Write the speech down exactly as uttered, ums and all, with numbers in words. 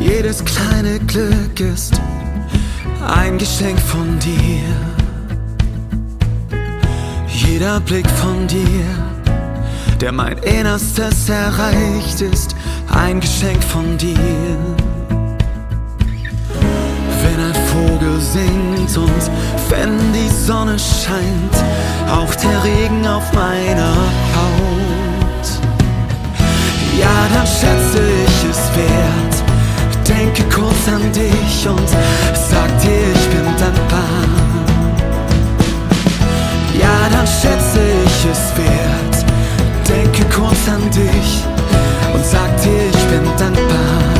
Jedes kleine Glück ist ein Geschenk von dir. Jeder Blick von dir, der mein Innerstes erreicht, ist ein Geschenk von dir. Wenn ein Vogel singt und wenn die Sonne scheint, auch der Regen auf meiner Haut, ja, dann schätze ich es wert, denke kurz an dich und sag dir, ich bin dankbar. Ja, dann schätze ich es wert, denke kurz an dich und sag dir, ich bin dankbar.